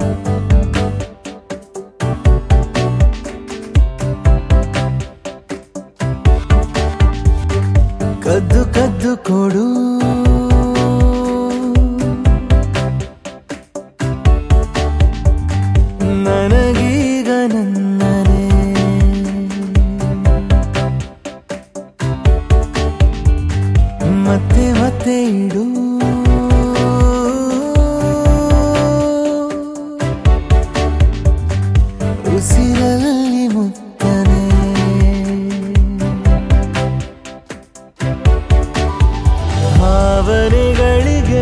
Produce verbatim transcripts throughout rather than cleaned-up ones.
ಕದ್ದು ಕದ್ದು ಕೊಡು ನನಗೀಗ ನನ್ನನೇ ಮತ್ತೆ ಮತ್ತೆ ಇಡು ಉಸಿರಲ್ಲಿ ಮುತ್ತನೆ ಭಾವನೆಗಳಿಗೆ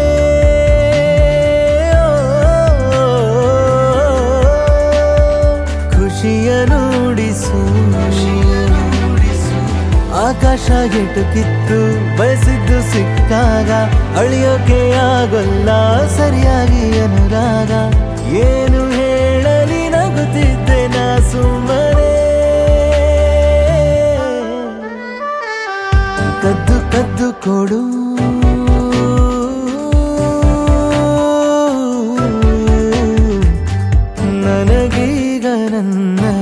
ಖುಷಿಯ ನುಡಿಸು ಆಕಾಶ ಎಟುಕಿತ್ತು ಬಯಸಿದ್ದು ಸಿಕ್ಕಾಗ ಅಳಿಯೋಕೆ ಆಗೋಲ್ಲ ಸರಿಯಾಗಿ ಅನುರಾಗ ಏನು ಹೇಳಲಿ ನಗುತ್ತಿದ್ದೆ ನಾ ಸುಮ್ಮನೆ ಕದ್ದು ಕದ್ದು ಕೊಡು ನನಗೀಗ ನನ್ನನೇ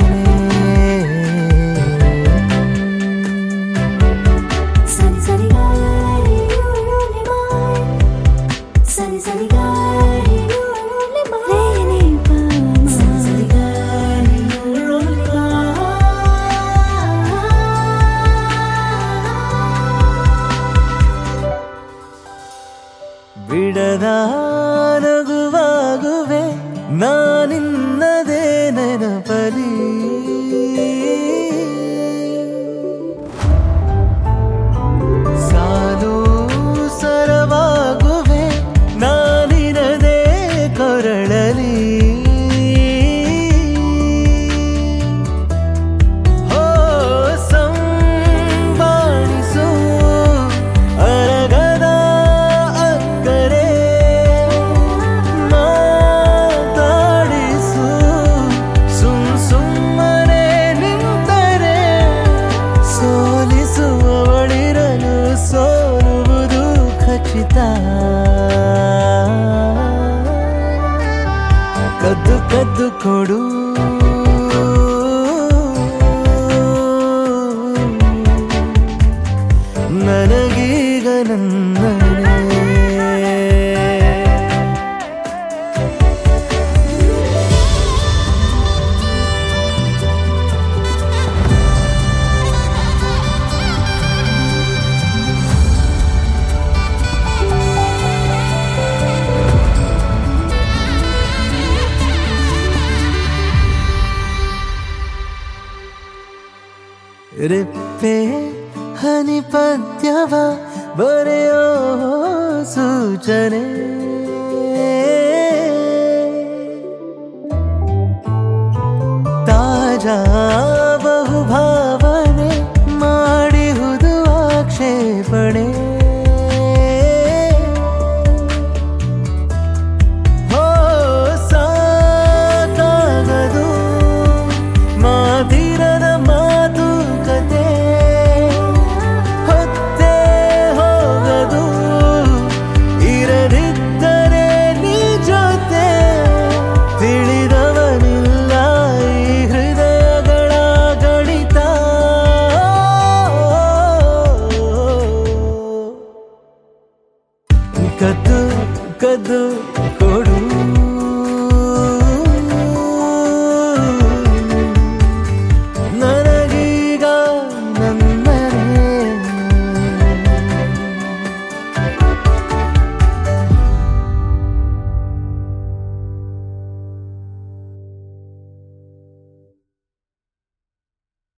ಬಿಡದ ನಗುವಾಗುವೆ ನಾನಿನ್ನದೇ ನೆನಪಲಿ ಸಾಲು ಸರವಾಗುವೆ ನಾನಿನದೇ ಕೊರಳಲಿ ಹೋ ಸಂಬಾಣಿಸು ಅರಗದ ಅಕ್ಕರೆ ಮಾತಾಡಿಸು ಸುಮ್ ಸುಮ್ಮನೆ ನಿಂತರೆ ಸೋಲಿಸುವವಳಿರಲು ಸೋಲುವುದು ಖಚಿತ ಕದ್ದು ಕದ್ದು ಕೊಡು ನನಗೀಗ ನನ್ನನೇ ರೆಪ್ಪೆ ಹನಿ ಪದ್ಯವ ಬರೆಯೋ ಸೂಚನೆ ತಾಜಾ ಬಹುಭಾವನೆ ಮಾಡಿಹುದು ಆಕ್ಷೇಪಣೆ ಹೋ ಸಾಕಾಗದು ಮಾತಿರದ ಮಾತುಕತೆ ಹೊತ್ತೇ ಹೋಗದು ಇರದಿದ್ದರೆ ನೀ ಜೊತೆ ತಿಳಿದವನಿಲ್ಲ ಈ ಹೃದಯಗಳ ಗಣಿತ ಕದ್ದು ಕದ್ದು